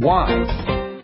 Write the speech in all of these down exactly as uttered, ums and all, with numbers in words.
Why?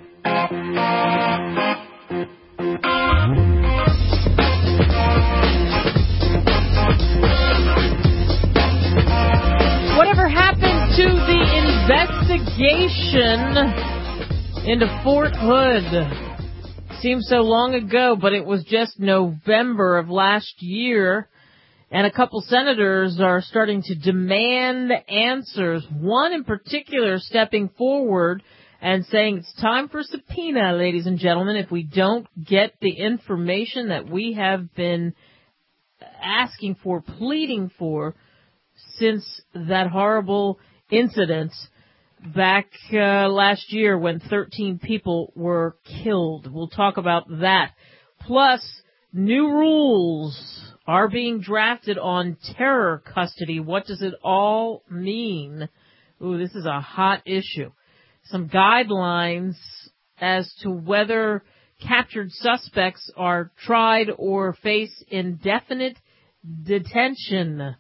Whatever happened to the investigation into Fort Hood? Seems so long ago, but it was just November of last year, and a couple senators are starting to demand answers. One in particular stepping forward and saying it's time for a subpoena, ladies and gentlemen, if we don't get the information that we have been asking for, pleading for, since that horrible incident back uh, last year when thirteen people were killed. We'll talk about that. Plus, new rules are being drafted on terror custody. What does it all mean? Ooh, this is a hot issue. Some guidelines as to whether captured suspects are tried or face indefinite detention.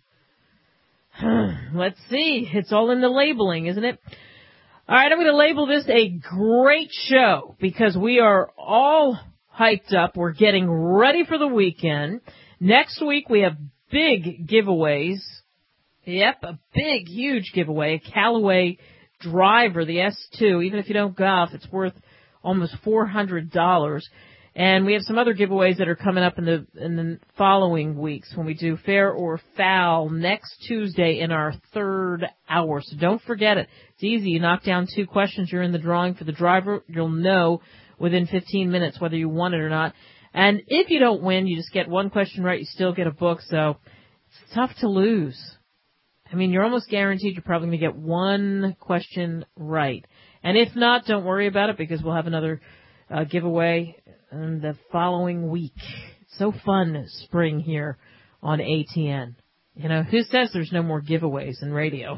Let's see. It's all in the labeling, isn't it? All right, I'm going to label this a great show because we are all hyped up. We're getting ready for the weekend. Next week, we have big giveaways. Yep, a big, huge giveaway. A Callaway driver, the S two. Even if you don't golf, it's worth almost four hundred dollars. And we have some other giveaways that are coming up in the in the following weeks when we do Fair or Foul next Tuesday in our third hour. So don't forget it. It's easy. You knock down two questions, you're in the drawing for the driver. You'll know within fifteen minutes whether you won it or not. And if you don't win, you just get one question right, you still get a book. So it's tough to lose. I mean, you're almost guaranteed you're probably going to get one question right. And if not, don't worry about it because we'll have another uh, giveaway in the following week. It's so fun spring here on A T N. You know, who says there's no more giveaways in radio?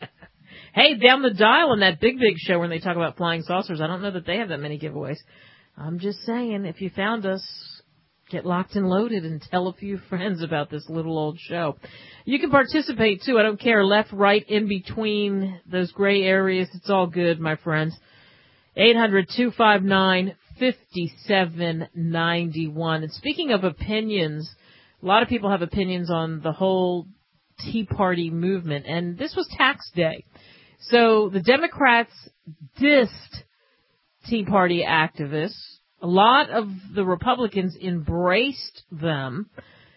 Hey, down the dial on that Big Big show when they talk about flying saucers, I don't know that they have that many giveaways. I'm just saying, if you found us, get locked and loaded and tell a few friends about this little old show. You can participate, too. I don't care. Left, right, in between those gray areas. It's all good, my friends. eight hundred two five nine five seven nine one. And speaking of opinions, a lot of people have opinions on the whole Tea Party movement. And this was tax day. So the Democrats dissed Tea Party activists. A lot of the Republicans embraced them.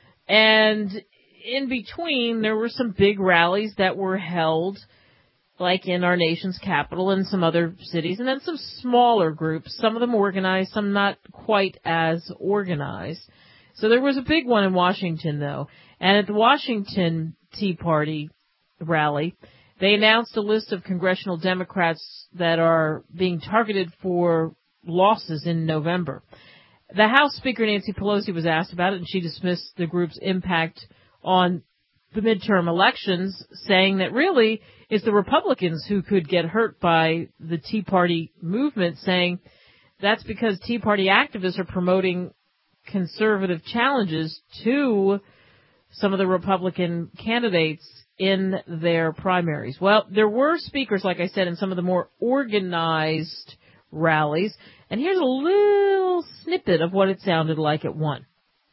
And in between, there were some big rallies that were held, like in our nation's capital and some other cities, and then some smaller groups, some of them organized, some not quite as organized. So there was a big one in Washington, though. And at the Washington Tea Party rally, they announced a list of congressional Democrats that are being targeted for losses in November. The House Speaker, Nancy Pelosi, was asked about it, and she dismissed the group's impact on the midterm elections, saying that really it's the Republicans who could get hurt by the Tea Party movement, saying that's because Tea Party activists are promoting conservative challenges to some of the Republican candidates in their primaries. Well, there were speakers, like I said, in some of the more organized rallies, and here's a little snippet of what it sounded like at one.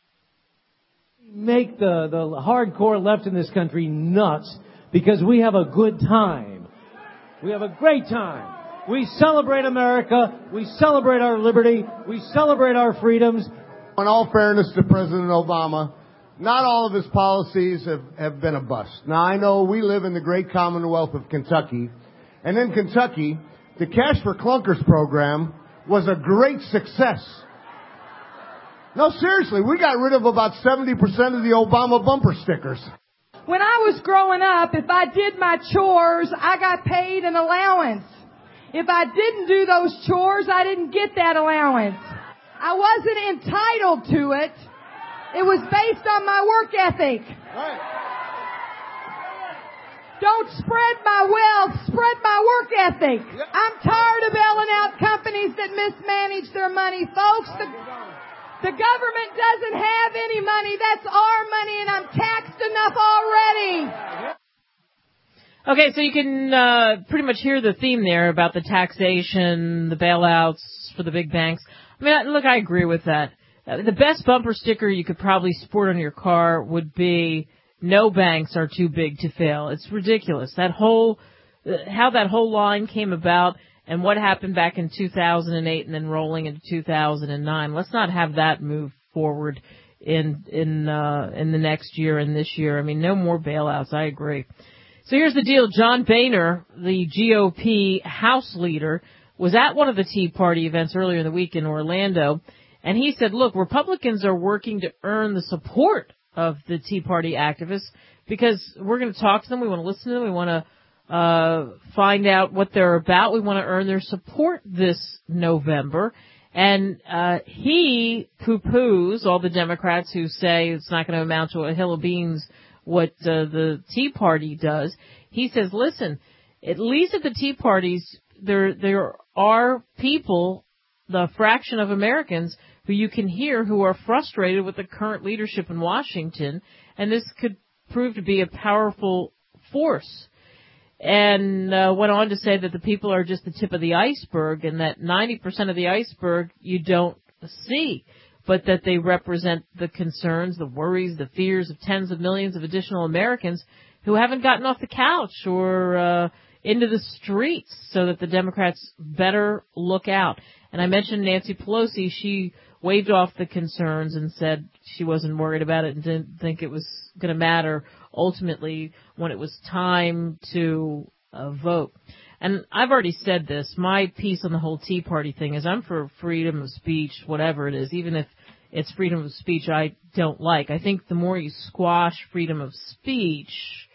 Make the, the hardcore left in this country nuts because we have a good time. We have a great time. We celebrate America. We celebrate our liberty. We celebrate our freedoms. In all fairness to President Obama, not all of his policies have, have been a bust. Now, I know we live in the great Commonwealth of Kentucky, and in Kentucky, the Cash for Clunkers program was a great success. No, seriously, we got rid of about seventy percent of the Obama bumper stickers. When I was growing up, if I did my chores, I got paid an allowance. If I didn't do those chores, I didn't get that allowance. I wasn't entitled to it. It was based on my work ethic. Right. Don't spread my wealth, spread my work ethic. I'm tired of bailing out companies that mismanage their money, folks. The, the government doesn't have any money. That's our money, and I'm taxed enough already. Okay, so you can uh, pretty much hear the theme there about the taxation, the bailouts for the big banks. I mean, look, I agree with that. Uh, the best bumper sticker you could probably sport on your car would be "No banks are too big to fail." It's ridiculous. That whole, uh, how that whole line came about and what happened back in two thousand eight and then rolling into two thousand nine. Let's not have that move forward in in uh, in the next year and this year. I mean, no more bailouts. I agree. So here's the deal. John Boehner, the G O P House leader, was at one of the Tea Party events earlier in the week in Orlando, and he said, look, Republicans are working to earn the support of the Tea Party activists because we're going to talk to them. We want to listen to them. We want to uh find out what they're about. We want to earn their support this November. And uh he poo-poos all the Democrats who say it's not going to amount to a hill of beans what uh, the Tea Party does. He says, listen, at least at the Tea Parties, there there are people, the fraction of Americans, who you can hear who are frustrated with the current leadership in Washington, and this could prove to be a powerful force. And uh, went on to say that the people are just the tip of the iceberg and that ninety percent of the iceberg you don't see, but that they represent the concerns, the worries, the fears of tens of millions of additional Americans who haven't gotten off the couch or uh, into the streets, so that the Democrats better look out. And I mentioned Nancy Pelosi. She waved off the concerns and said she wasn't worried about it and didn't think it was going to matter ultimately when it was time to uh, vote. And I've already said this. My piece on the whole Tea Party thing is I'm for freedom of speech, whatever it is, even if it's freedom of speech I don't like. I think the more you squash freedom of speech,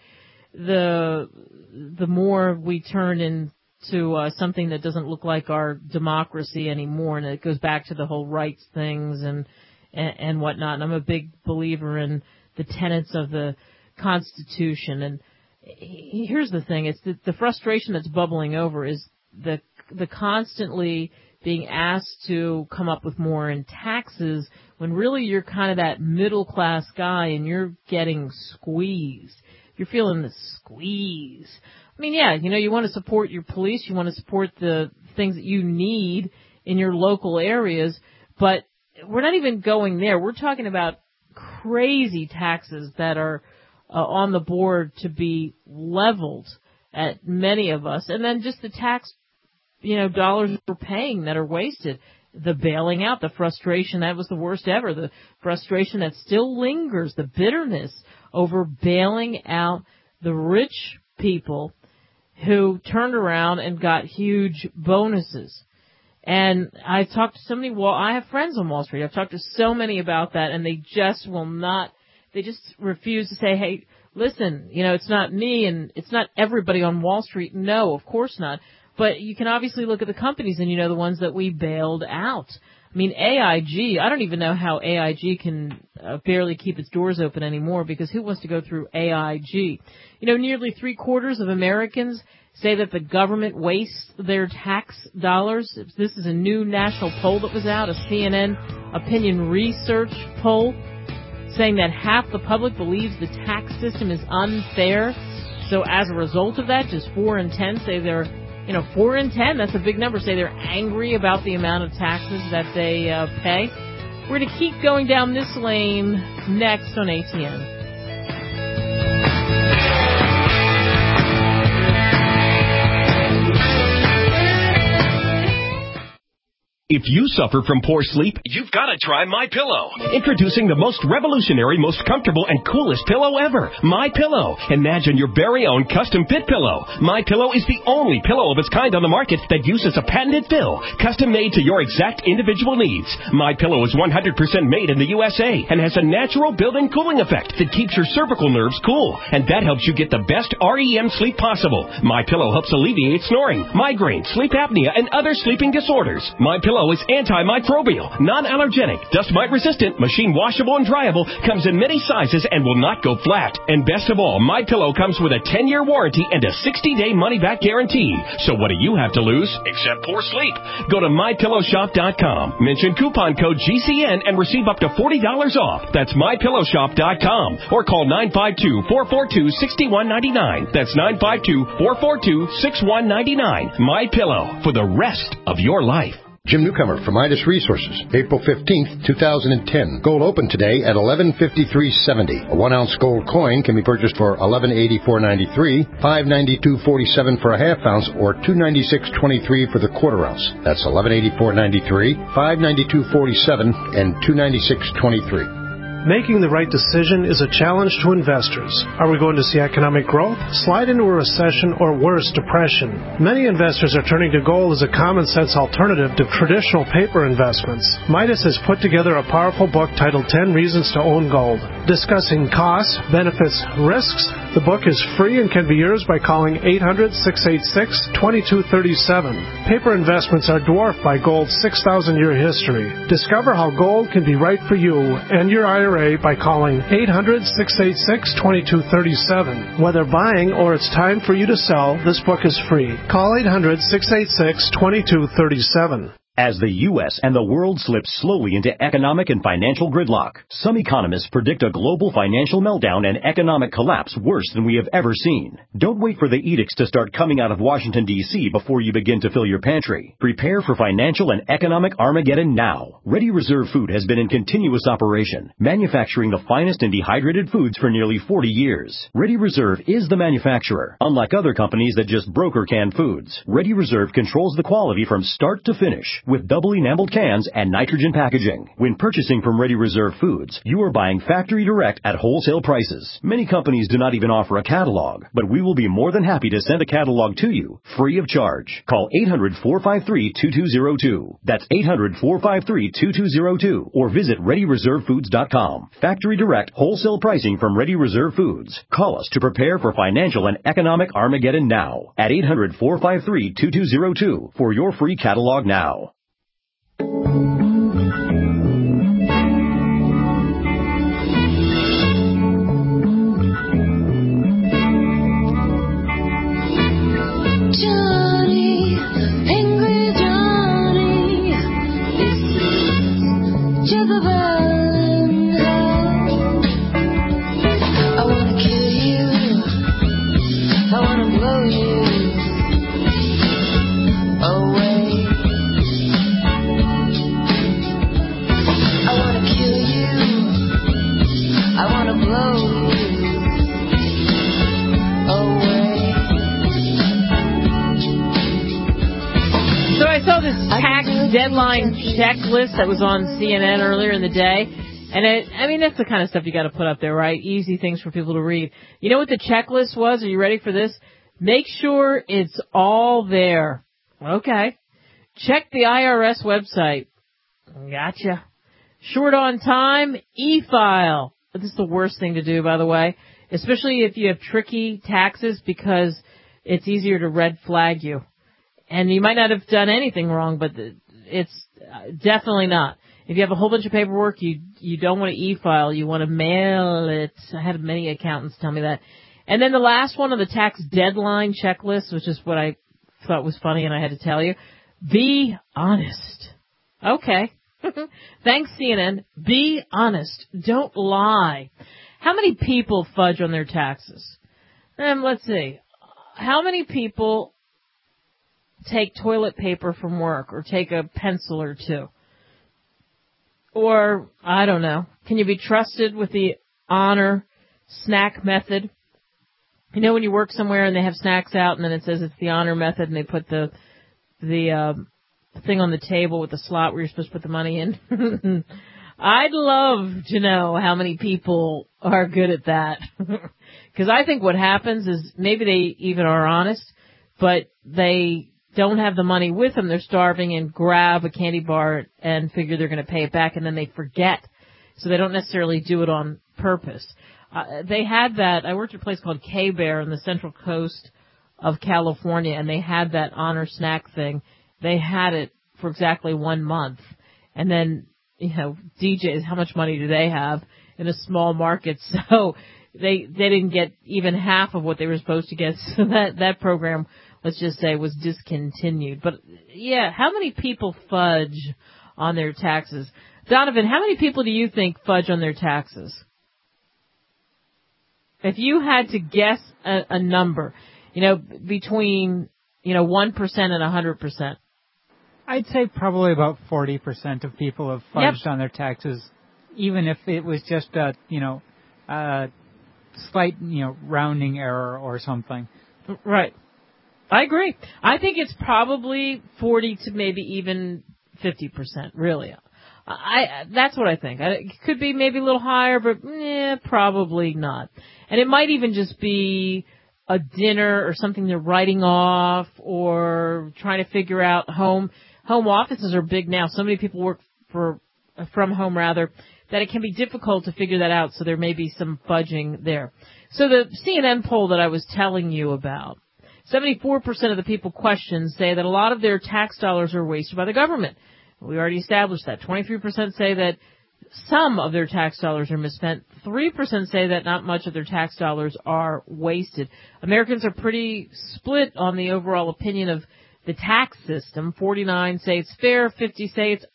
the the more we turn into uh, something that doesn't look like our democracy anymore, and it goes back to the whole rights things and and, and whatnot. And I'm a big believer in the tenets of the Constitution. And here's the thing: it's the, the frustration that's bubbling over is the the constantly being asked to come up with more in taxes when really you're kind of that middle class guy and you're getting squeezed. You're feeling the squeeze. I mean, yeah, you know, you want to support your police, you want to support the things that you need in your local areas, but we're not even going there. We're talking about crazy taxes that are uh, on the board to be leveled at many of us, and then just the tax, you know, dollars we're paying that are wasted. The bailing out, the frustration, that was the worst ever. The frustration that still lingers, the bitterness over bailing out the rich people who turned around and got huge bonuses. And I talked to so many, well, I have friends on Wall Street. I've talked to so many about that, and they just will not, they just refuse to say, hey, listen, you know, it's not me and it's not everybody on Wall Street. No, of course not. But you can obviously look at the companies and, you know, the ones that we bailed out. I mean, A I G, I don't even know how A I G can uh, barely keep its doors open anymore, because who wants to go through A I G? You know, nearly three quarters of Americans say that the government wastes their tax dollars. This is a new national poll that was out, a C N N opinion research poll, saying that half the public believes the tax system is unfair. So as a result of that, just four in ten say they're You know, four in ten, that's a big number, say they're angry about the amount of taxes that they uh, pay. We're going to keep going down this lane next on A T N. If you suffer from poor sleep, you've got to try MyPillow. Introducing the most revolutionary, most comfortable, and coolest pillow ever, MyPillow. Imagine your very own custom-fit pillow. MyPillow is the only pillow of its kind on the market that uses a patented fill, custom-made to your exact individual needs. MyPillow is one hundred percent made in the U S A and has a natural built-in cooling effect that keeps your cervical nerves cool, and that helps you get the best R E M sleep possible. MyPillow helps alleviate snoring, migraine, sleep apnea, and other sleeping disorders. MyPillow Pillow is antimicrobial, non-allergenic, dust mite resistant, machine washable and dryable, comes in many sizes and will not go flat. And best of all, My Pillow comes with a ten-year warranty and a sixty-day money-back guarantee. So what do you have to lose except poor sleep? Go to my pillow shop dot com, mention coupon code G C N and receive up to forty dollars off. That's my pillow shop dot com or call nine five two, four four two, six one nine nine. That's nine five two, four four two, six one nine nine. My Pillow, for the rest of your life. Jim Newcomer from Midas Resources, April fifteenth, two thousand ten. Gold open today at eleven fifty-three seventy. A one-ounce gold coin can be purchased for eleven eighty-four ninety-three, five ninety-two forty-seven for a half ounce, or two ninety-six twenty-three for the quarter ounce. That's eleven eighty-four ninety-three, five ninety-two forty-seven, and two ninety-six twenty-three. Making the right decision is a challenge to investors. Are we going to see economic growth, slide into a recession, or worse, depression? Many investors are turning to gold as a common-sense alternative to traditional paper investments. Midas has put together a powerful book titled ten Reasons to Own Gold. Discussing costs, benefits, risks, the book is free and can be yours by calling eight hundred, six eight six, two two three seven. Paper investments are dwarfed by gold's six thousand year history. Discover how gold can be right for you and your I R A by calling eight hundred, six eight six, two two three seven. Whether buying or it's time for you to sell, this book is free. Call eight hundred, six eight six, two two three seven. As the U S and the world slip slowly into economic and financial gridlock, some economists predict a global financial meltdown and economic collapse worse than we have ever seen. Don't wait for the edicts to start coming out of Washington, D C before you begin to fill your pantry. Prepare for financial and economic Armageddon now. Ready Reserve Food has been in continuous operation, manufacturing the finest and dehydrated foods for nearly forty years. Ready Reserve is the manufacturer. Unlike other companies that just broker canned foods, Ready Reserve controls the quality from start to finish, with double enameled cans and nitrogen packaging. When purchasing from Ready Reserve Foods, you are buying factory direct at wholesale prices. Many companies do not even offer a catalog, but we will be more than happy to send a catalog to you, free of charge. Call eight hundred, four five three, two two zero two. That's eight hundred, four five three, two two zero two. Or visit ready reserve foods dot com. Factory direct wholesale pricing from Ready Reserve Foods. Call us to prepare for financial and economic Armageddon now at eight hundred, four five three, two two zero two for your free catalog now. Johnny, angry Johnny, listens to the violin. I wanna kill you, I wanna blow you away. I wanna kill you, I wanna blow you away. So I saw this tax deadline checklist that was on C N N earlier in the day. And it, I mean, that's the kind of stuff you got to put up there, right? Easy things for people to read. You know what the checklist was? Are you ready for this? Make sure it's all there. Okay. Check the I R S website. Gotcha. Short on time, e-file. This is the worst thing to do, by the way, especially if you have tricky taxes, because it's easier to red flag you. And you might not have done anything wrong, but it's definitely not. If you have a whole bunch of paperwork, you you don't want to e-file. You want to mail it. I had many accountants tell me that. And then the last one on the tax deadline checklist, which is what I thought was funny and I had to tell you. Be honest. Okay. Thanks, C N N. Be honest. Don't lie. How many people fudge on their taxes? Um, let's see. How many people take toilet paper from work or take a pencil or two? Or, I don't know, can you be trusted with the honor snack method? You know when you work somewhere and they have snacks out and then it says it's the honor method and they put the the uh, thing on the table with the slot where you're supposed to put the money in? I'd love to know how many people are good at that. Because I think what happens is maybe they even are honest, but they don't have the money with them. They're starving and grab a candy bar and figure they're going to pay it back, and then they forget. So they don't necessarily do it on purpose. Uh, they had that. I worked at a place called K-Bear on the Central Coast of California, and they had that honor snack thing. They had it for exactly one month. And then, you know, D Js, how much money do they have in a small market? So they they didn't get even half of what they were supposed to get. So that, that program, let's just say, was discontinued. But, yeah, how many people fudge on their taxes? Donovan, how many people do you think fudge on their taxes? If you had to guess a, a number, you know, between, you know, one percent and one hundred percent. I'd say probably about forty percent of people have fudged Yep. on their taxes, even if it was just a, you know, a slight, you know, rounding error or something. Right. I agree. I think it's probably forty to maybe even fifty percent, really. I, that's what I think. I, it could be maybe a little higher, but eh, probably not. And it might even just be a dinner or something they're writing off or trying to figure out home. Home offices are big now. So many people work for from home, rather, that it can be difficult to figure that out. So there may be some fudging there. So the C N N poll that I was telling you about, seventy-four percent of the people questioned say that a lot of their tax dollars are wasted by the government. We already established that. twenty-three percent say that some of their tax dollars are misspent. three percent say that not much of their tax dollars are wasted. Americans are pretty split on the overall opinion of the tax system. forty-nine say it's fair, fifty say it's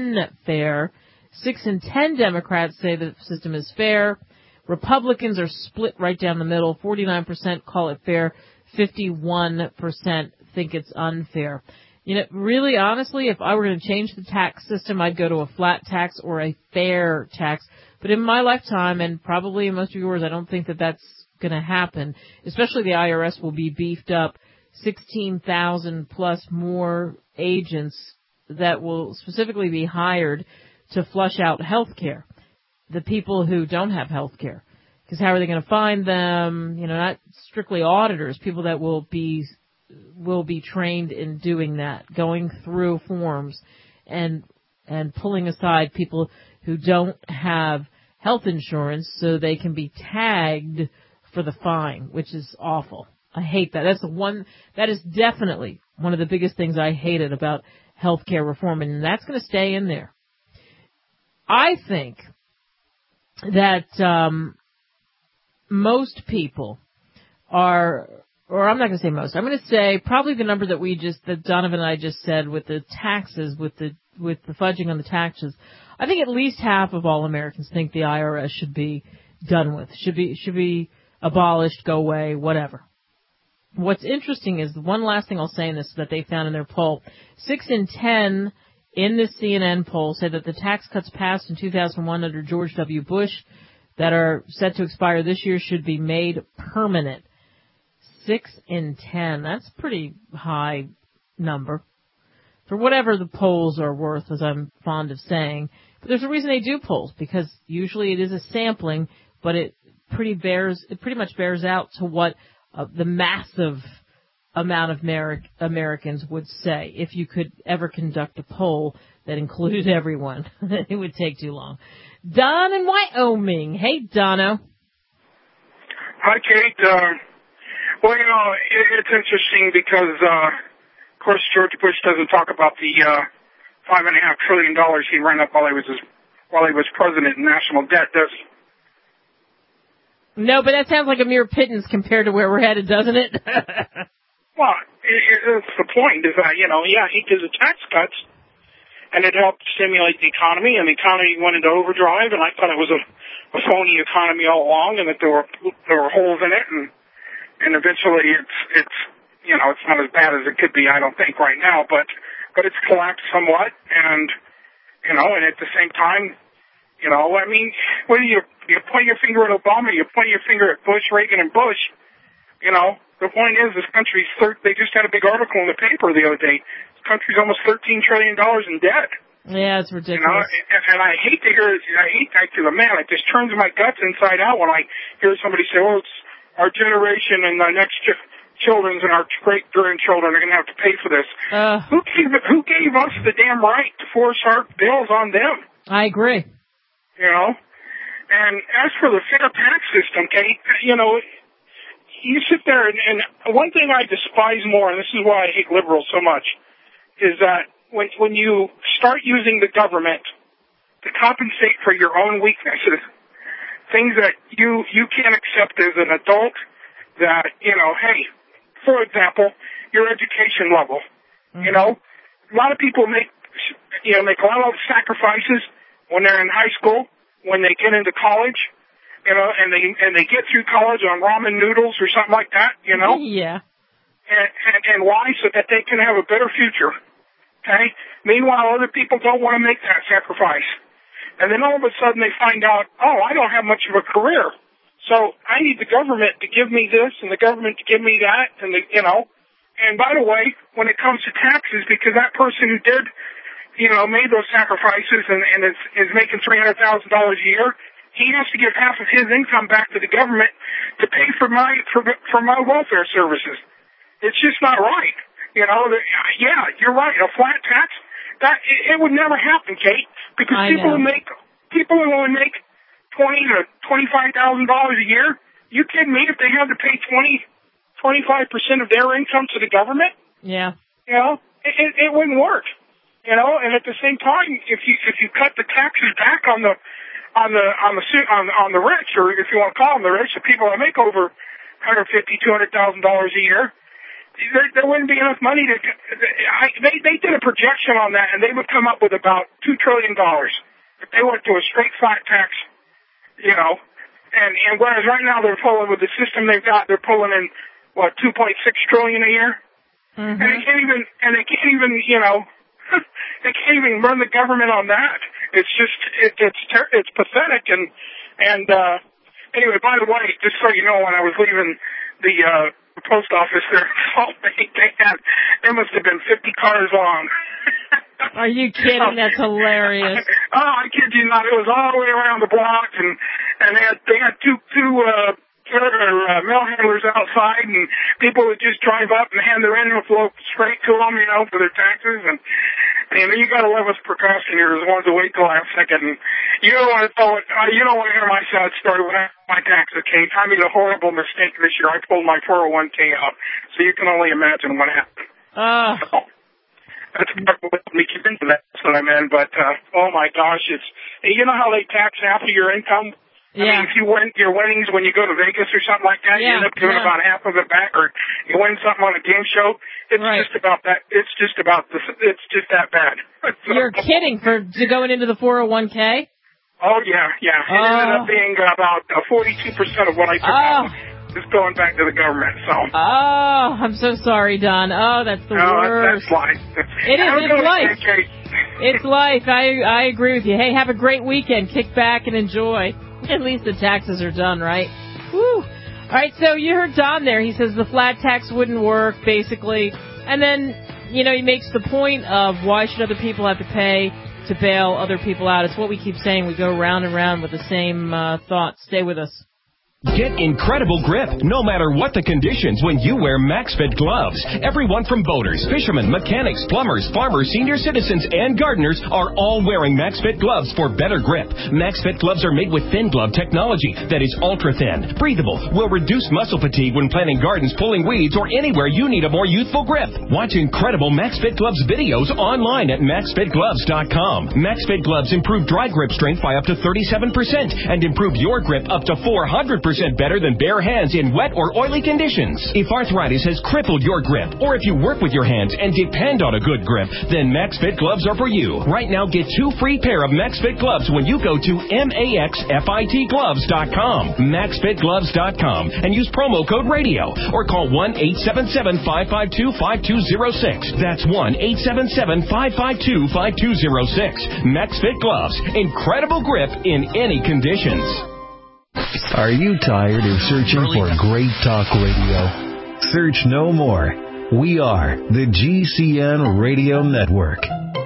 unfair. six in ten Democrats say the system is fair. Republicans are split right down the middle. forty-nine percent call it fair, fifty-one percent think it's unfair. You know, really, honestly, if I were going to change the tax system, I'd go to a flat tax or a fair tax. But in my lifetime, and probably in most of yours, I don't think that that's going to happen. Especially the I R S will be beefed up, sixteen thousand plus more agents that will specifically be hired to flush out health care, the people who don't have health care. Because how are they going to find them? You know, not strictly auditors, people that will be will be trained in doing that, going through forms and and pulling aside people who don't have health insurance so they can be tagged for the fine, which is awful. I hate that. That's the one, that is definitely one of the biggest things I hated about healthcare reform, and that's going to stay in there. I think that um, most people are, or I'm not going to say most, I'm going to say probably the number that we just, that Donovan and I just said with the taxes, with the with the fudging on the taxes. I think at least half of all Americans think the I R S should be done with, should be should be abolished, go away, whatever. What's interesting is the one last thing I'll say in this that they found in their poll, six in ten in this C N N poll say that the tax cuts passed in two thousand one under George W. Bush that are set to expire this year should be made permanent. Six in ten. That's a pretty high number. For whatever the polls are worth, as I'm fond of saying. But there's a reason they do polls, because usually it is a sampling, but it pretty bears, it pretty much bears out to what uh, the massive amount of Ameri- Americans would say. If you could ever conduct a poll that included everyone, it would take too long. Don in Wyoming. Hey, Dono. Hi, Kate. Uh, well, you know, it, it's interesting because, uh, of course, George Bush doesn't talk about the uh, five and a half trillion dollars he ran up while he was while he was president in national debt, does he? No, but that sounds like a mere pittance compared to where we're headed, doesn't it? Well, it, it, it's the point is that, you know, yeah, he did the tax cuts, and it helped stimulate the economy, and the economy went into overdrive, and I thought it was a, a phony economy all along, and that there were there were holes in it, and and eventually it's it's you know it's not as bad as it could be, I don't think right now, but but it's collapsed somewhat, and you know, and at the same time, you know, I mean, whether you you point your finger at Obama, you point your finger at Bush, Reagan, and Bush, you know, the point is this country's thir- they just had a big article in the paper the other day. This country's almost thirteen trillion dollars in debt. Yeah, it's ridiculous. You know, and, and I hate to hear, I hate that to the man. It just turns my guts inside out when I hear somebody say, "Oh, it's our generation and the next ch- children's and our great grandchildren are going to have to pay for this." Uh, who gave Who gave us the damn right to force our bills on them? I agree. You know, and as for the fair tax system, Kate, you know, you sit there and, and one thing I despise more, and this is why I hate liberals so much, is that when when you start using the government to compensate for your own weaknesses, things that you you can't accept as an adult, that, you know, hey, for example, your education level. Mm-hmm. You know, a lot of people make, you know, make a lot of sacrifices when they're in high school, when they get into college, you know, and they and they get through college on ramen noodles or something like that, you know? Yeah. And, and, and why? So that they can have a better future, okay? Meanwhile, other people don't want to make that sacrifice. And then all of a sudden they find out, oh, I don't have much of a career. So I need the government to give me this and the government to give me that, and the, you know. And by the way, when it comes to taxes, because that person who did, you know, made those sacrifices and, and is, is making three hundred thousand dollars a year, he has to give half of his income back to the government to pay for my for, for my welfare services. It's just not right. You know, the, yeah, you're right. A flat tax, that it, it would never happen, Kate, because I people know. who make people who only make twenty to twenty five thousand dollars a year, you kidding me? If they had to pay twenty, twenty five percent of their income to the government, Yeah. you know, it, it, it wouldn't work. You know, and at the same time, if you if you cut the taxes back on the on the on the on on the rich, or if you want to call them the rich, the people that make over one hundred fifty, two hundred thousand dollars a year, there, there wouldn't be enough money to. I, they they did a projection on that, and they would come up with about two trillion dollars if they went to a straight flat tax. You know, and and whereas right now they're pulling with the system they've got, they're pulling in what two point six trillion a year, mm-hmm. and they can't even and they can't even you know. They can't even run the government on that. It's just, it, it's ter- it's pathetic. And and uh, anyway, by the way, just so you know, when I was leaving the uh, the post office there, they, they had, there must have been fifty cars long. Are you kidding? That's hilarious. Oh, I kid you not. It was all the way around the block, and and they had they had two two. Uh, Uh, mail handlers outside, and people would just drive up and hand their envelope straight to them, you know, for their taxes. And and you got to love us procrastinators, the ones who wait till last second. And you don't want to tell it. Uh, you don't want to hear my sad story when I my taxes came. I made a horrible mistake this year. I pulled my four oh one k out, so you can only imagine what happened. Uh. So, that's what let me get into that. That's what I meant. But uh, oh my gosh, it's you know how they tax half of your income. I Yeah. mean, if you win your winnings when you go to Vegas or something like that, Yeah, you end up giving yeah. about half of it back, or you win something on a game show. It's Right. just about that. It's just about this. It's just that bad. So, You're kidding for to going into the four oh one k? Oh yeah, yeah. It Oh. ended up being about uh, forty-two percent of what I took Oh. out is going back to the government. So. Oh, I'm so sorry, Don. Oh, that's the no, worst. that's life. It is. Have a It's good life. day, Kate. It's life. I I agree with you. Hey, have a great weekend. Kick back and enjoy. At least the taxes are done, right? Woo. All right, so you heard Don there. He says the flat tax wouldn't work, basically. And then, you know, he makes the point of why should other people have to pay to bail other people out. It's what we keep saying. We go round and round with the same uh, thoughts. Stay with us. Get incredible grip, no matter what the conditions, when you wear MaxFit gloves. Everyone from boaters, fishermen, mechanics, plumbers, farmers, senior citizens, and gardeners are all wearing MaxFit gloves for better grip. MaxFit gloves are made with thin glove technology that is ultra-thin, breathable, will reduce muscle fatigue when planting gardens, pulling weeds, or anywhere you need a more youthful grip. Watch incredible MaxFit gloves videos online at max fit gloves dot com. MaxFit gloves improve dry grip strength by up to thirty-seven percent and improve your grip up to four hundred percent better than bare hands in wet or oily conditions. If arthritis has crippled your grip, or if you work with your hands and depend on a good grip, then MaxFit gloves are for you. Right now, get two free pair of MaxFit gloves when you go to max fit gloves dot com, max fit gloves dot com, and use promo code radio, or call one eight seven seven, five five two, five two zero six. That's one eight seven seven, five five two, five two zero six. MaxFit gloves, incredible grip in any conditions. Are you tired of searching for great talk radio? Search no more. We are the G C N Radio Network.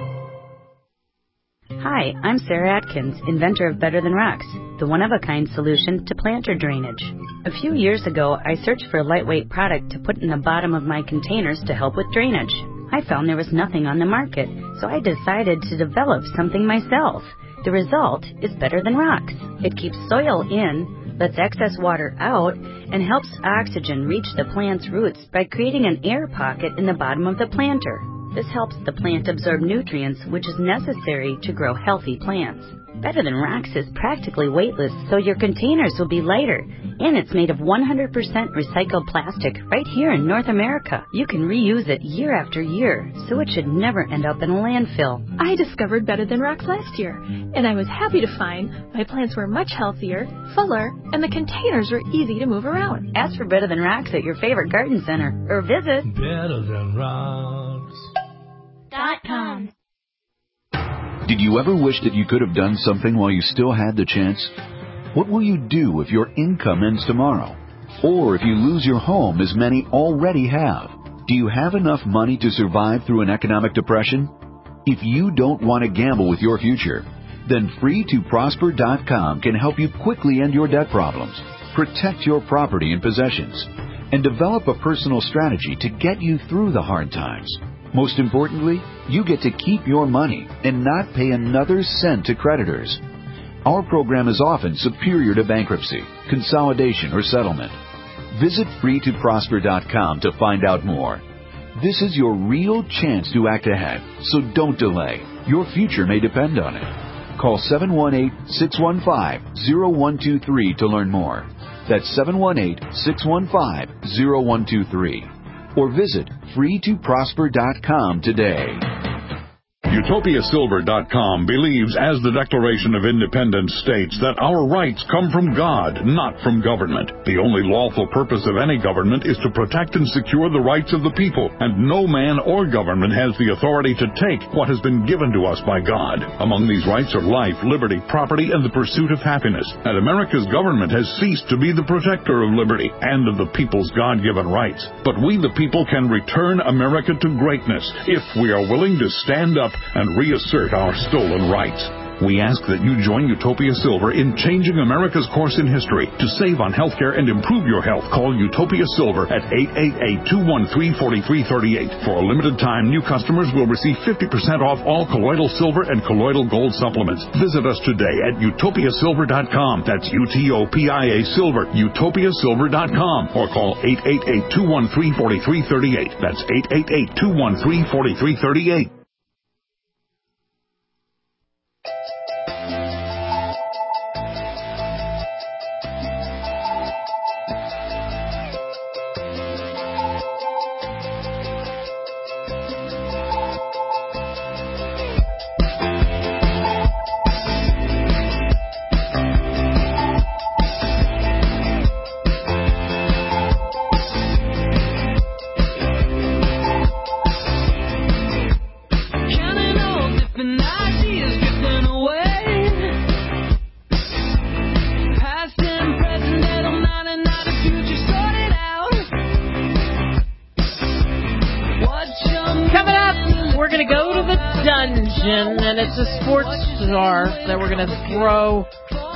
Hi, I'm Sarah Atkins, inventor of Better Than Rocks, the one-of-a-kind solution to planter drainage. A few years ago, I searched for a lightweight product to put in the bottom of my containers to help with drainage. I found there was nothing on the market, so I decided to develop something myself. The result is Better Than Rocks. It keeps soil in, lets excess water out, and helps oxygen reach the plant's roots by creating an air pocket in the bottom of the planter. This helps the plant absorb nutrients, which is necessary to grow healthy plants. Better Than Rocks is practically weightless, so your containers will be lighter. And it's made of one hundred percent recycled plastic right here in North America. You can reuse it year after year, so it should never end up in a landfill. I discovered Better Than Rocks last year, and I was happy to find my plants were much healthier, fuller, and the containers were easy to move around. Ask for Better Than Rocks at your favorite garden center, or visit Better Than Rocks dot com. Did you ever wish that you could have done something while you still had the chance? What will you do if your income ends tomorrow? Or if you lose your home, as many already have? Do you have enough money to survive through an economic depression? If you don't want to gamble with your future, then free to prosper dot com can help you quickly end your debt problems, protect your property and possessions, and develop a personal strategy to get you through the hard times. Most importantly, you get to keep your money and not pay another cent to creditors. Our program is often superior to bankruptcy, consolidation, or settlement. Visit free to prosper dot com to find out more. This is your real chance to act ahead, so don't delay. Your future may depend on it. Call seven one eight, six one five, zero one two three to learn more. That's seven one eight, six one five, zero one two three. Or visit free to prosper dot com today. Utopia Silver dot com believes, as the Declaration of Independence states, that our rights come from God, not from government. The only lawful purpose of any government is to protect and secure the rights of the people, and no man or government has the authority to take what has been given to us by God. Among these rights are life, liberty, property, and the pursuit of happiness. And America's government has ceased to be the protector of liberty and of the people's God-given rights. But we, the people, can return America to greatness if we are willing to stand up and reassert our stolen rights. We ask that you join Utopia Silver in changing America's course in history. To save on health care and improve your health, call Utopia Silver at eight eight eight, two one three, four three three eight. For a limited time, new customers will receive fifty percent off all colloidal silver and colloidal gold supplements. Visit us today at Utopia Silver dot com. That's U T O P I A Silver, Utopia Silver dot com. Or call eight eight eight, two one three, four three three eight. That's eight eight eight, two one three, four three three eight. And it's a sports star that we're going to throw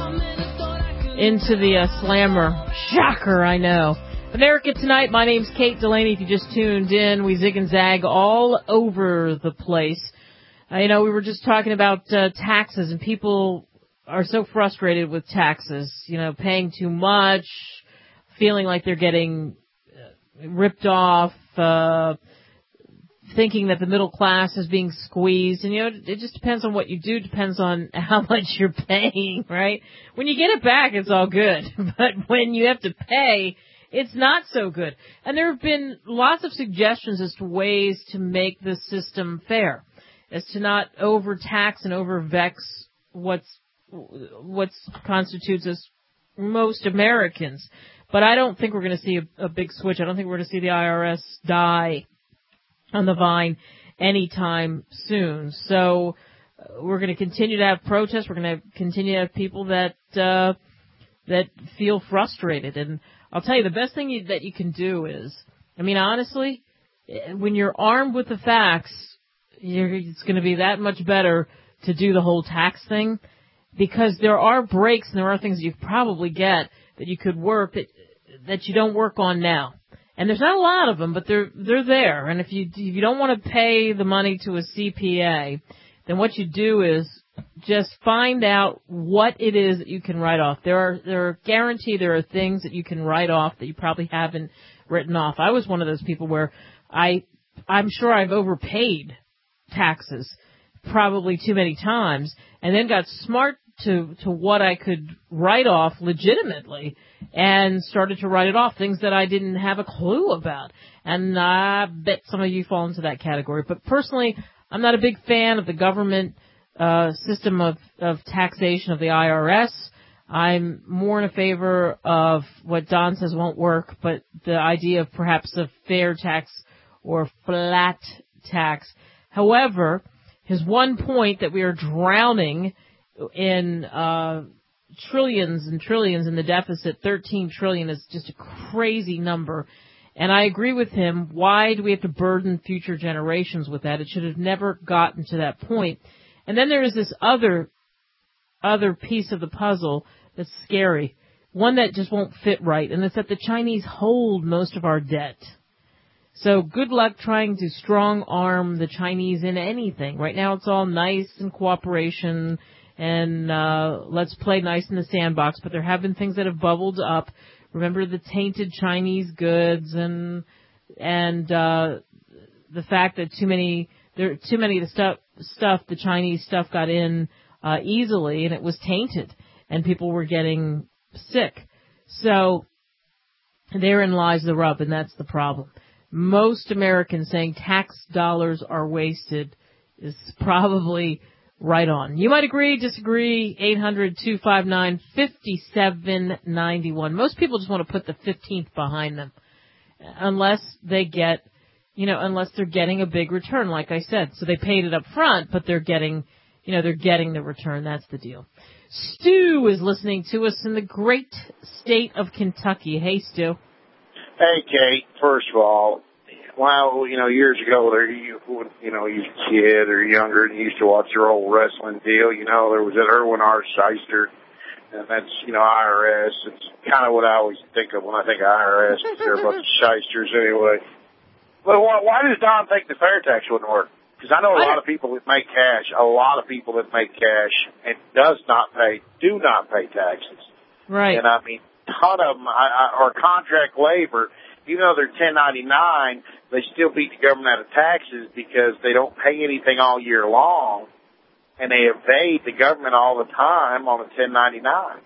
into the uh, slammer. Shocker, I know. America Tonight, my name's Kate Delaney. If you just tuned in, we zig and zag all over the place. Uh, you know, we were just talking about uh, taxes, and people are so frustrated with taxes, you know, paying too much, feeling like they're getting uh, ripped off, uh thinking that the middle class is being squeezed. And, you know, it just depends on what you do, depends on how much you're paying, right? When you get it back, it's all good. But when you have to pay, it's not so good. And there have been lots of suggestions as to ways to make the system fair, as to not overtax and overvex what's, what constitutes as most Americans. But I don't think we're going to see a, a big switch. I don't think we're going to see the I R S die on the vine anytime soon. So uh, we're going to continue to have protests. We're going to continue to have people that uh, that feel frustrated. And I'll tell you, the best thing you, that you can do is, I mean, honestly, when you're armed with the facts, you're, it's going to be that much better to do the whole tax thing, because there are breaks and there are things you probably get that you could work that that you don't work on now. And there's not a lot of them, but they're they're there. And if you if you don't want to pay the money to a C P A, then what you do is just find out what it is that you can write off. There are there are guaranteed there are things that you can write off that you probably haven't written off. I was one of those people where I I'm sure I've overpaid taxes probably too many times, and then got smart to, to what I could write off legitimately and started to write it off, things that I didn't have a clue about. And I bet some of you fall into that category. But personally, I'm not a big fan of the government uh, system of, of taxation of the I R S. I'm more in a favor of what Don says won't work, but the idea of perhaps a fair tax or flat tax. However, his one point that we are drowning in uh trillions and trillions in the deficit, thirteen trillion is just a crazy number. And I agree with him. Why do we have to burden future generations with that? It should have never gotten to that point. And then there is this other other piece of the puzzle that's scary, one that just won't fit right, and it's that the Chinese hold most of our debt. So good luck trying to strong-arm the Chinese in anything. Right now it's all nice and cooperation and uh let's play nice in the sandbox, but there have been things that have bubbled up. Remember the tainted Chinese goods and and uh the fact that too many there too many of the stuff stuff the Chinese stuff got in uh easily, and it was tainted and people were getting sick. So therein lies the rub, and that's the problem. Most Americans saying tax dollars are wasted is probably right on. You might agree, disagree. eight hundred, two five nine, five seven nine one. Most people just want to put the fifteenth behind them, unless they get, you know, unless they're getting a big return, like I said. So they paid it up front, but they're getting, you know, they're getting the return. That's the deal. Stu is listening to us in the great state of Kentucky. Hey, Stu. Hey, Kate. First of all, well, you know, years ago, there you, you know, you was a kid or younger and you used to watch your old wrestling deal. You know, there was that Irwin R. Shyster, and that's, you know, I R S. It's kind of what I always think of when I think of I R S, because they're a bunch of shysters anyway. But why, why does Don think the fair tax wouldn't work? Because I know a lot of people that make cash, a lot of people that make cash and does not pay, do not pay taxes. Right. And I mean, ton of them I, I, are contract labor. Even though they're ten ninety-nine, they still beat the government out of taxes because they don't pay anything all year long, and they evade the government all the time on a ten ninety-nine.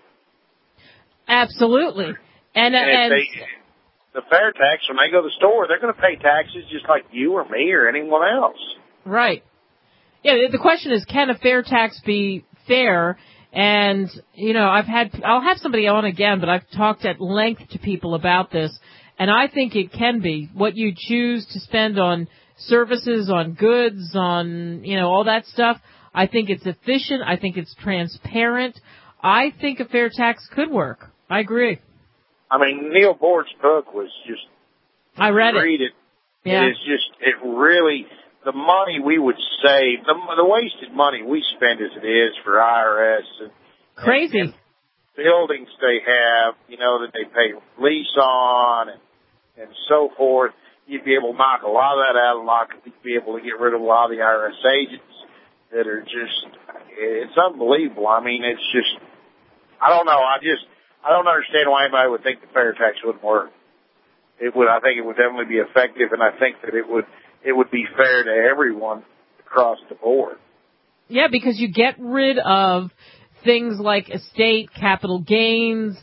Absolutely. And, and, and they, the fair tax, when they go to the store, they're going to pay taxes just like you or me or anyone else. Right. Yeah, the question is, can a fair tax be fair? And, you know, I've had, I'll have somebody on again, but I've talked at length to people about this. And I think it can be. What you choose to spend on services, on goods, on, you know, all that stuff, I think it's efficient. I think it's transparent. I think a fair tax could work. I agree. I mean, Neil Board's book was just... I read read it. it. Yeah. It is just, it really, the money we would save, the, the wasted money we spend as it is for I R S. And, Crazy. And, and buildings they have, you know, that they pay lease on and, and so forth. You'd be able to knock a lot of that out and knock, you'd be able to get rid of a lot of the I R S agents that are just, it's unbelievable. I mean, it's just, I don't know. I just, I don't understand why anybody would think the fair tax wouldn't work. It would, I think it would definitely be effective, and I think that it would, it would be fair to everyone across the board. Yeah, because you get rid of things like estate, capital gains,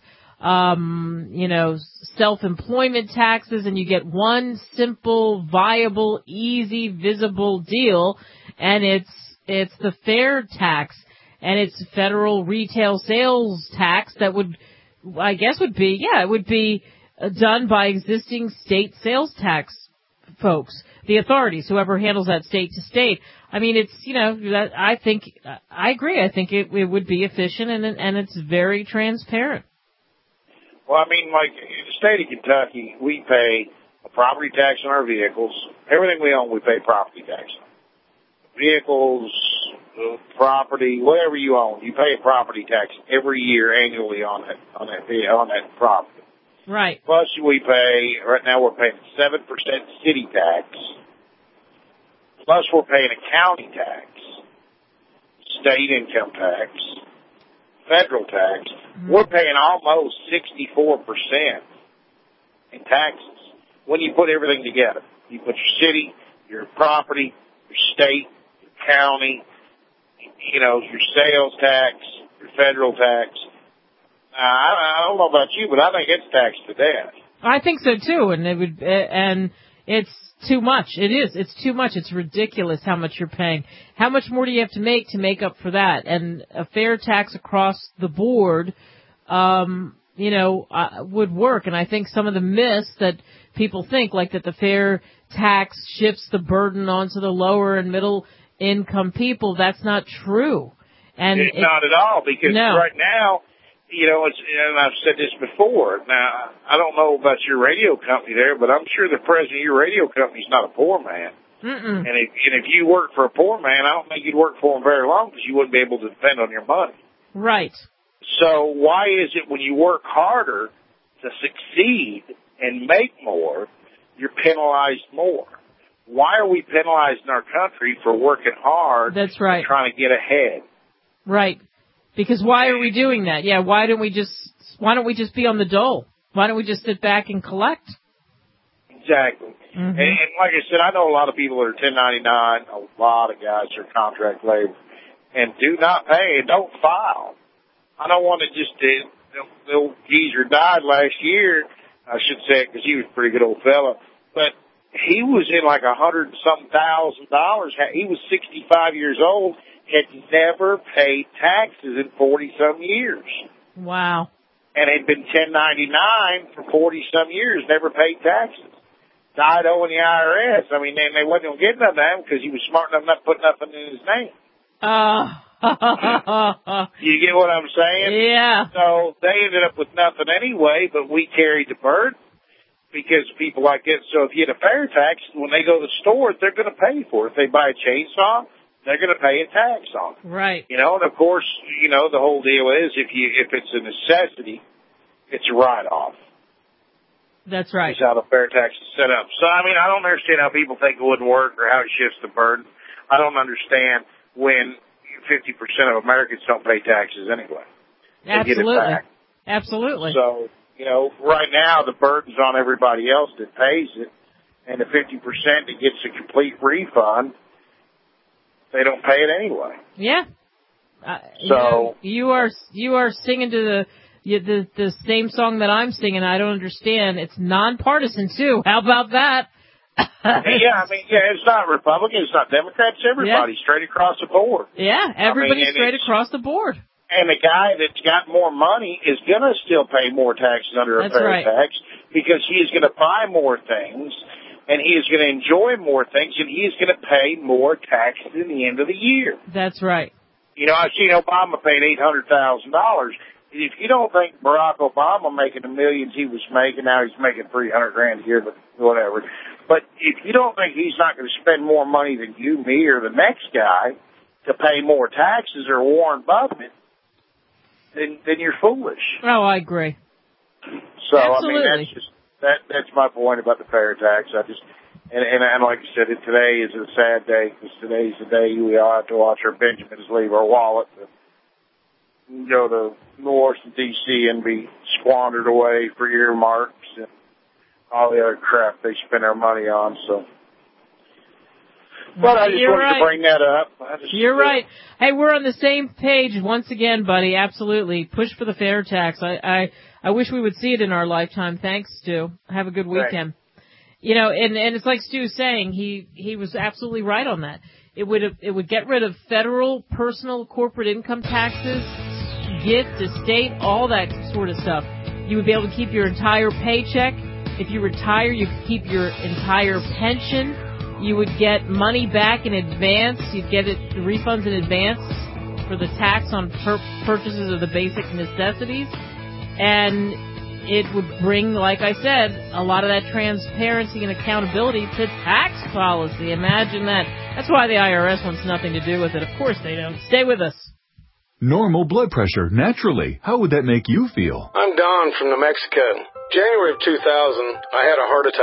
um, you know, self-employment taxes, and you get one simple, viable, easy, visible deal, and it's, it's the fair tax, and it's federal retail sales tax that would, I guess would be, yeah, it would be done by existing state sales tax folks, the authorities, whoever handles that state to state. I mean, it's, you know, that, I think, I agree. I think it, it would be efficient, and and it's very transparent. Well, I mean, like, in the state of Kentucky, we pay a property tax on our vehicles. Everything we own, we pay property tax on. Vehicles, property, whatever you own, you pay a property tax every year annually on that, on that, on that property. Right. Plus, we pay, right now we're paying seven percent city tax. Plus, we're paying a county tax, state income tax, federal tax. Mm-hmm. We're paying almost sixty-four percent in taxes when you put everything together. You put your city, your property, your state, your county, you know, your sales tax, your federal tax. Uh, I, I don't know about you, but I think it's taxed to death. I think so too, and it would, and it's too much. It is. It's too much. It's ridiculous how much you're paying. How much more do you have to make to make up for that? And a fair tax across the board, um, you know, uh, would work. And I think some of the myths that people think, like that the fair tax shifts the burden onto the lower and middle income people, that's not true. And it's it, not at all, because no. right now, you know, it's, and I've said this before. Now, I don't know about your radio company there, but I'm sure the president of your radio company is not a poor man. Mm-mm. And if, and if you work for a poor man, I don't think you'd work for him very long, because you wouldn't be able to depend on your money. Right. So why is it when you work harder to succeed and make more, you're penalized more? Why are we penalizing our country for working hard? That's right. And trying to get ahead? Right. Because why are we doing that? Yeah, why don't we just why don't we just be on the dole? Why don't we just sit back and collect? Exactly. Mm-hmm. And, and like I said, I know a lot of people that are ten ninety-nine, a lot of guys are contract labor, and do not pay and don't file. I don't want to just, uh, the old geezer died last year, I should say it because he was a pretty good old fella, but he was in like a hundred and some thousand dollars. He was sixty-five years old, had never paid taxes in forty some years. Wow. And had been ten ninety-nine for forty some years, never paid taxes. Died owing the I R S. I mean, they, they wasn't going to get nothing out of him because he was smart enough not to put nothing in his name. Uh, you get what I'm saying? Yeah. So they ended up with nothing anyway, but we carried the burden because people like it. So if you get a fair tax, when they go to the store, they're going to pay for it. If they buy a chainsaw, they're going to pay a tax on it. Right. You know, and of course, you know, the whole deal is if you if it's a necessity, it's a write-off. That's right. That's how the fair tax is set up. So, I mean, I don't understand how people think it wouldn't work or how it shifts the burden. I don't understand when fifty percent of Americans don't pay taxes anyway. They Absolutely. get it back. Absolutely. So, you know, right now the burden's on everybody else that pays it, and the fifty percent that gets a complete refund, they don't pay it anyway. Yeah. Uh, So you know, you are you are singing to the, the the same song that I'm singing. I don't understand. It's nonpartisan too. How about that? yeah, I mean, yeah, it's not Republican, it's not Democrat, it's everybody, yeah. Straight across the board. Yeah, everybody I mean, straight across the board. And the guy that's got more money is going to still pay more taxes under a That's fair right. tax because he is going to buy more things, and he is going to enjoy more things, and he is going to pay more taxes in the end of the year. That's right. You know, I've seen Obama paying eight hundred thousand dollars. If you don't think Barack Obama making the millions he was making, now he's making three hundred grand a year, but whatever. But if you don't think he's not going to spend more money than you, me, or the next guy to pay more taxes, or Warren Buffett, then then you're foolish. Oh, I agree. So Absolutely. I mean, that's just that that's my point about the fair tax. I just and and, and like you said, today is a sad day because today's the day we all have to watch our Benjamins leave our wallet to go to Washington D C and be squandered away for earmarks and all the other crap they spend their money on. So, but I just You're wanted right. to bring that up. I just, You're uh, right. Hey, we're on the same page once again, buddy. Absolutely. Push for the fair tax. I, I, I wish we would see it in our lifetime. Thanks, Stu. Have a good weekend. You know, and, and it's like Stu's saying, he, he was absolutely right on that. It would, it would get rid of federal, personal, corporate income taxes, gift, estate, all that sort of stuff. You would be able to keep your entire paycheck. If you retire, you could keep your entire pension. You would get money back in advance. You'd get it, the refunds in advance for the tax on per- purchases of the basic necessities. And it would bring, like I said, a lot of that transparency and accountability to tax policy. Imagine that. That's why the I R S wants nothing to do with it. Of course they don't. Stay with us. Normal blood pressure, naturally. How would that make you feel? I'm Don from New Mexico. January of two thousand, I had a heart attack.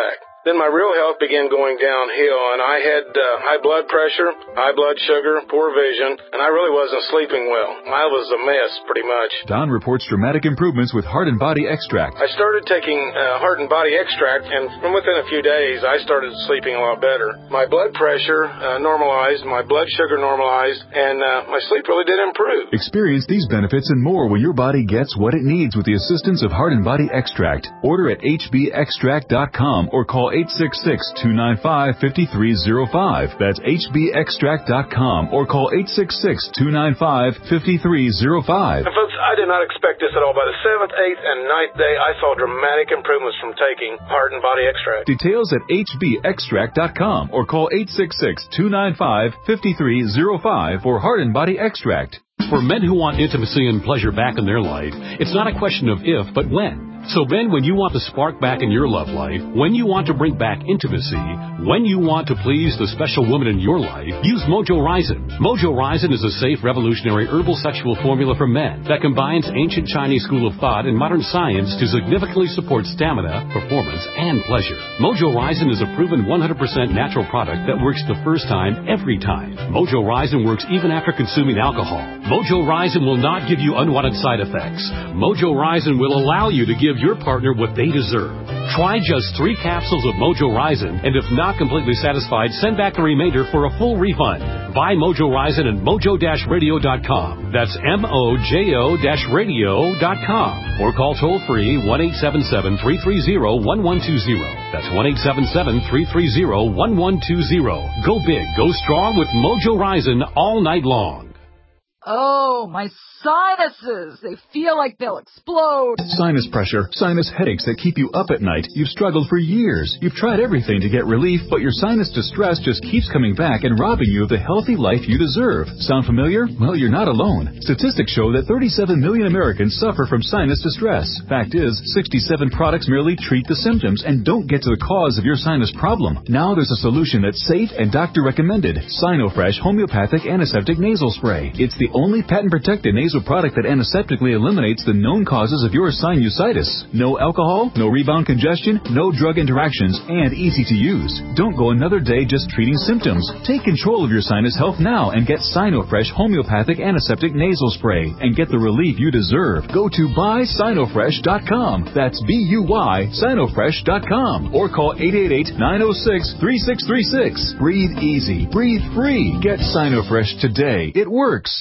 Then my real health began going downhill, and I had uh, high blood pressure, high blood sugar, poor vision, and I really wasn't sleeping well. I was a mess, pretty much. Don reports dramatic improvements with Heart and Body Extract. I started taking uh, Heart and Body Extract, and from within a few days, I started sleeping a lot better. My blood pressure uh, normalized, my blood sugar normalized, and uh, my sleep really did improve. Experience these benefits and more when your body gets what it needs with the assistance of Heart and Body Extract. Order at H B extract dot com or call eight six six, two nine five, five three zero five. That's H B extract dot com or call eight six six, two nine five, five three zero five. And folks, I did not expect this at all. By the seventh, eighth, and ninth day, I saw dramatic improvements from taking Heart and Body Extract. Details at H B extract dot com or call eight six six, two nine five, five three zero five for Heart and Body Extract. For men who want intimacy and pleasure back in their life, it's not a question of if, but when. So men, when you want the spark back in your love life, when you want to bring back intimacy, when you want to please the special woman in your life, use Mojo Rising. Mojo Rising is a safe, revolutionary herbal sexual formula for men that combines ancient Chinese school of thought and modern science to significantly support stamina, performance, and pleasure. Mojo Rising is a proven one hundred percent natural product that works the first time, every time. Mojo Rising works even after consuming alcohol. Mojo Rising will not give you unwanted side effects. Mojo Rising will allow you to give your partner what they deserve. Try just three capsules of Mojo Rising, and if not completely satisfied, send back the remainder for a full refund. Buy Mojo Rising at mojo dash radio dot com. That's M O J O radio dot com. Or call toll-free one eight seven seven, three three zero, one one two zero. That's one eight seven seven, three three zero, one one two zero. Go big, go strong with Mojo Rising all night long. Oh, my sinuses. They feel like they'll explode. Sinus pressure, sinus headaches that keep you up at night. You've struggled for years. You've tried everything to get relief, but your sinus distress just keeps coming back and robbing you of the healthy life you deserve. Sound familiar? Well, you're not alone. Statistics show that thirty-seven million Americans suffer from sinus distress. Fact is, sixty-seven products merely treat the symptoms and don't get to the cause of your sinus problem. Now there's a solution that's safe and doctor recommended. Sinofresh Homeopathic Antiseptic Nasal Spray. It's the only patent-protected nasal product that antiseptically eliminates the known causes of your sinusitis. No alcohol, no rebound congestion, no drug interactions, and easy to use. Don't go another day just treating symptoms. Take control of your sinus health now and get Sinofresh Homeopathic Antiseptic Nasal Spray and get the relief you deserve. Go to buy sinofresh dot com. That's B U Y sinofresh dot com. Or call eight eight eight, nine oh six, three six three six. Breathe easy. Breathe free. Get Sinofresh today. It works.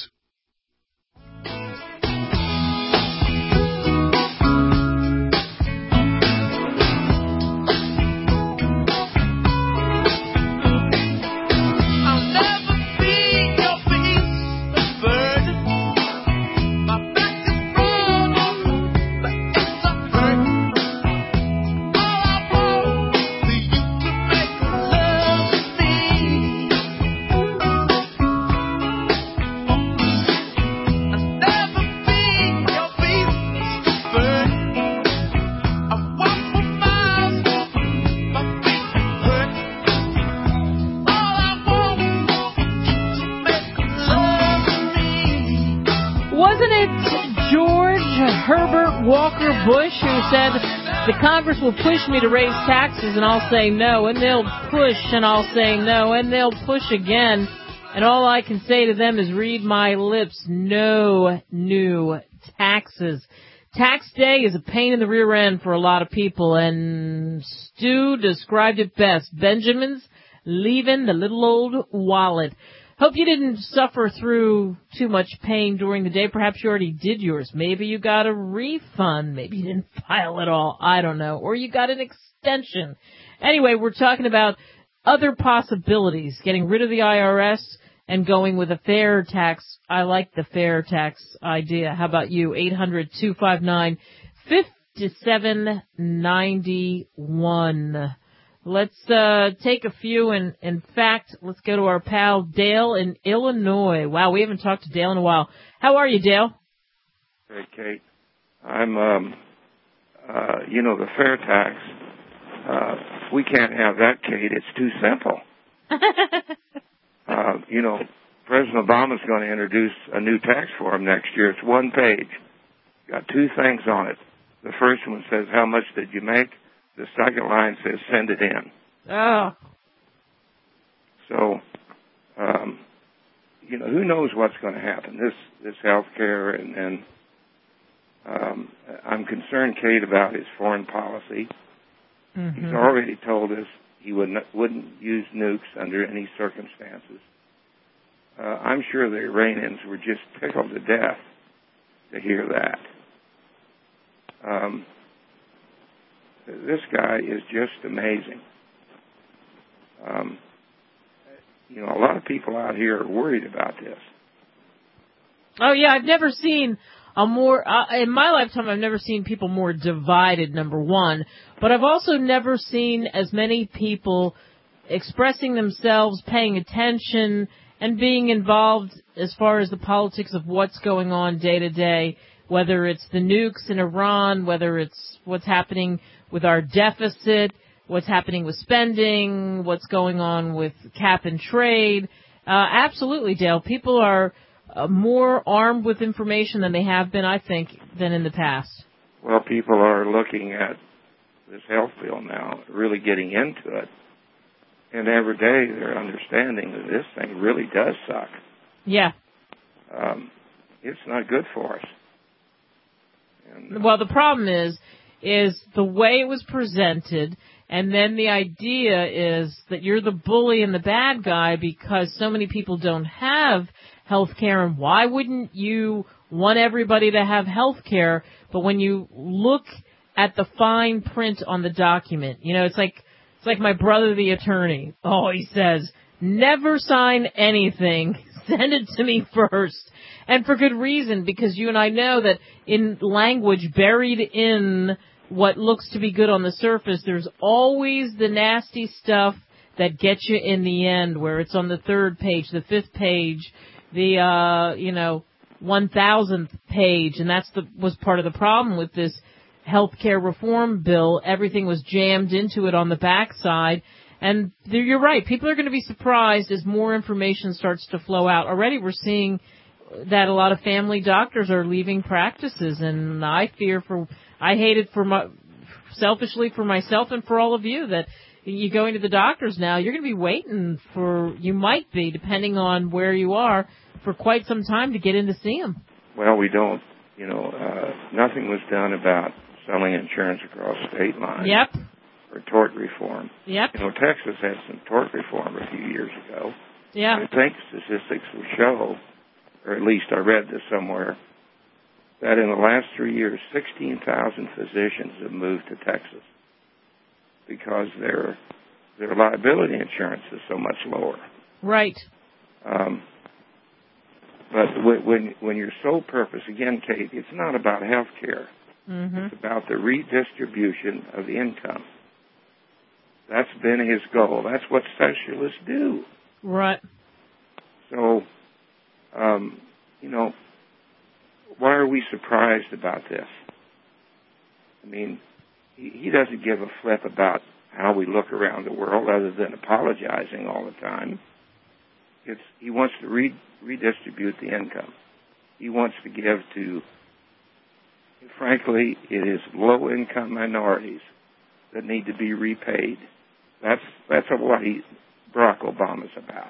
Bush, who said the Congress will push me to raise taxes and I'll say no, and they'll push and I'll say no, and they'll push again, and all I can say to them is read my lips, no new taxes. Tax day is a pain in the rear end for a lot of people, and Stu described it best. Benjamin's leaving the little old wallet. Hope you didn't suffer through too much pain during the day. Perhaps you already did yours. Maybe you got a refund. Maybe you didn't file at all. I don't know. Or you got an extension. Anyway, we're talking about other possibilities. Getting rid of the I R S and going with a fair tax. I like the fair tax idea. How about you? eight hundred, two five nine, five seven nine one. Let's uh take a few, and in fact, let's go to our pal Dale in Illinois. Wow, we haven't talked to Dale in a while. How are you, Dale? Hey, Kate. I'm, um, uh, you know, the fair tax. Uh, we can't have that, Kate. It's too simple. uh, you know, President Obama's going to introduce a new tax form next year. It's one page. Got two things on it. The first one says, how much did you make? the second line says send it in. Oh. So, um, you know, who knows what's going to happen? This this health care, and, and um, I'm concerned, Kate, about his foreign policy. Mm-hmm. He's already told us he would not, wouldn't use nukes under any circumstances. Uh, I'm sure the Iranians were just tickled to death to hear that. Um, this guy is just amazing. Um, you know, a lot of people out here are worried about this. Oh, yeah, I've never seen a more, uh, in my lifetime, I've never seen people more divided, number one. But I've also never seen as many people expressing themselves, paying attention, and being involved as far as the politics of what's going on day to day, whether it's the nukes in Iran, whether it's what's happening with our deficit, what's happening with spending, what's going on with cap and trade. Uh, absolutely, Dale. People are uh, more armed with information than they have been, I think, than in the past. Well, people are looking at this health bill now, really getting into it. And every day they're understanding that this thing really does suck. Yeah. Um, it's not good for us. And, uh, well, the problem is, is the way it was presented, and then the idea is that you're the bully and the bad guy because so many people don't have health care, and why wouldn't you want everybody to have health care? But when you look at the fine print on the document, you know, it's like, it's like my brother, the attorney. Oh, he says, never sign anything. Send it to me first. And for good reason, because you and I know that in language buried in what looks to be good on the surface, there's always the nasty stuff that gets you in the end, where it's on the third page, the fifth page, the, uh, you know, one thousandth page. And that's the, was part of the problem with this healthcare reform bill. Everything was jammed into it on the backside. And you're right. People are going to be surprised as more information starts to flow out. Already we're seeing that a lot of family doctors are leaving practices, and I fear for, I hate it for my, selfishly for myself and for all of you, that you go into the doctors now, you're going to be waiting for, you might be, depending on where you are, for quite some time to get in to see them. Well, we don't, you know, uh, nothing was done about selling insurance across state lines. Yep. Or tort reform. Yep. You know, Texas had some tort reform a few years ago. Yeah. I think statistics will show, or at least I read this somewhere, that in the last three years, sixteen thousand physicians have moved to Texas because their their liability insurance is so much lower. Right. Um, but when when your sole purpose, again, Kate, it's not about health care. Mm-hmm. It's about the redistribution of the income. That's been his goal. That's what socialists do. Right. So, um, you know, why are we surprised about this? I mean, he, he doesn't give a flip about how we look around the world other than apologizing all the time. It's, he wants to re- redistribute the income. He wants to give to, frankly, it is low-income minorities that need to be repaid. That's that's what he, Barack Obama's about.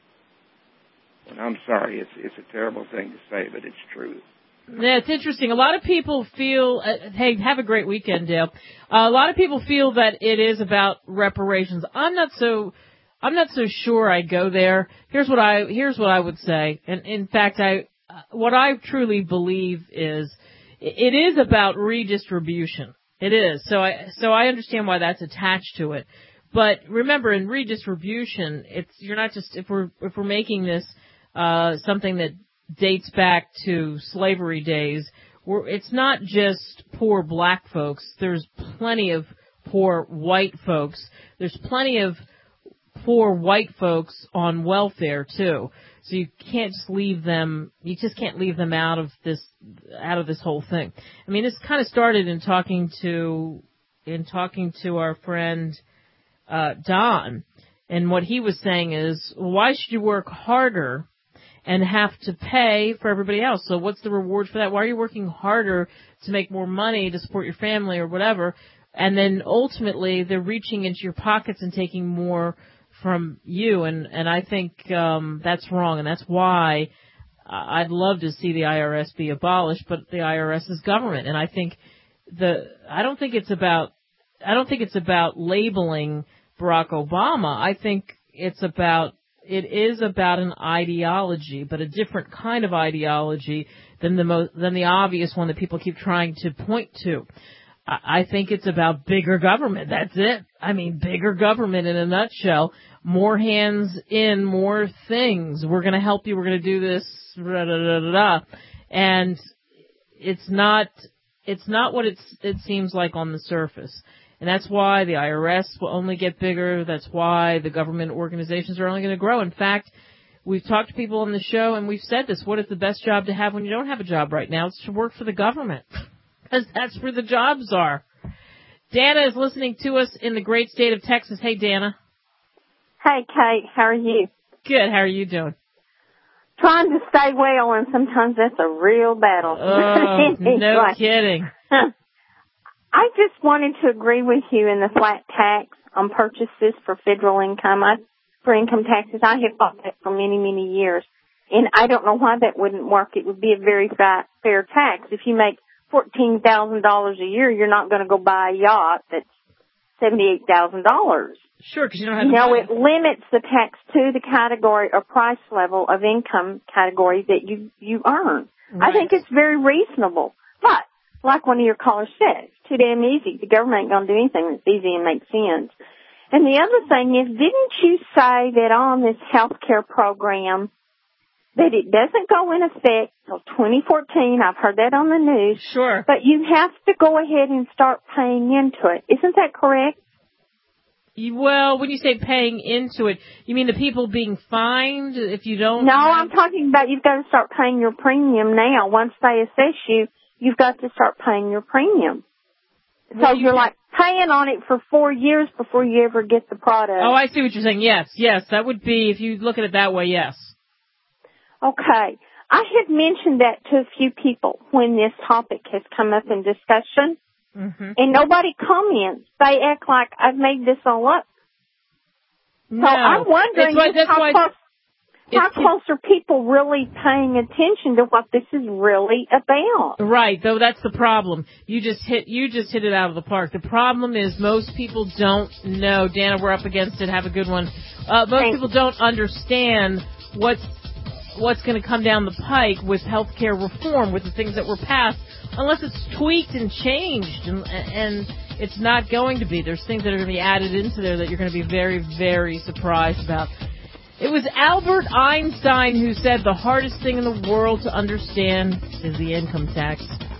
And I'm sorry, it's it's a terrible thing to say, but it's true. Yeah, it's interesting. A lot of people feel, uh, hey, have a great weekend, Dale. Uh, a lot of people feel that it is about reparations. I'm not so, I'm not so sure I go there. Here's what I, here's what I would say. And in fact, I, uh, what I truly believe is, it is about redistribution. It is. So I, so I understand why that's attached to it. But remember, in redistribution, it's, you're not just, if we're, if we're making this, uh, something that dates back to slavery days, we're, it's not just poor black folks. There's plenty of poor white folks. There's plenty of poor white folks on welfare too. So you can't just leave them, you just can't leave them out of this, out of this whole thing. I mean, this kind of started in talking to, in talking to our friend, uh, Don. And what he was saying is, why should you work harder and have to pay for everybody else? So what's the reward for that? Why are you working harder to make more money to support your family or whatever? And then ultimately they're reaching into your pockets and taking more from you. And, and I think um, that's wrong. And that's why I'd love to see the I R S be abolished, but the I R S is government. And I think the I don't think it's about I don't think it's about labeling Barack Obama. I think it's about it is about an ideology, but a different kind of ideology than the most than the obvious one that people keep trying to point to. I think it's about bigger government. That's it. I mean, bigger government in a nutshell. More hands in, more things. We're going to help you. We're going to do this. Da, da, da, da, da. And it's not, it's not what it's, it seems like on the surface. And that's why the I R S will only get bigger. That's why the government organizations are only going to grow. In fact, we've talked to people on the show and we've said this. What is the best job to have when you don't have a job right now? It's to work for the government. Because that's where the jobs are. Dana is listening to us in the great state of Texas. Hey, Dana. Hey, Kate. How are you? Good. How are you doing? Trying to stay well, and sometimes that's a real battle. Oh, no like, kidding. I just wanted to agree with you in the flat tax on purchases for federal income. I, for income taxes, I have fought that for many, many years. And I don't know why that wouldn't work. It would be a very fa- fair tax. If you make fourteen thousand dollars a year, you're not going to go buy a yacht that's seventy-eight thousand dollars. Sure, because you don't have You the know, money. it limits the tax to the category or price level of income category that you, you earn. Right. I think it's very reasonable. But, like one of your callers said, it's too damn easy. The government ain't going to do anything that's easy and makes sense. And the other thing is, didn't you say that on this health care program that it doesn't go in effect until twenty fourteen? I've heard that on the news. Sure. But you have to go ahead and start paying into it. Isn't that correct? Well, when you say paying into it, you mean the people being fined if you don't? No, have... I'm talking about you've got to start paying your premium now. Once they assess you, you've got to start paying your premium. So Well, you you're can... like paying on it for four years before you ever get the product. Oh, I see what you're saying. Yes, yes, that would be, if you look at it that way, yes. Okay. I have mentioned that to a few people when this topic has come up in discussion, mm-hmm. and nobody comments. They act like I've made this all up. No. So I'm wondering why, just how, why close, how it's, close are people really paying attention to what this is really about? Right, though that's the problem. You just hit you just hit it out of the park. The problem is most people don't know. Dana, we're up against it. Have a good one. Uh, most Thanks. people don't understand what's what's going to come down the pike with healthcare reform, with the things that were passed, unless it's tweaked and changed, and, and it's not going to be. There's things that are going to be added into there that you're going to be very, very surprised about. It was Albert Einstein who said the hardest thing in the world to understand is the income tax.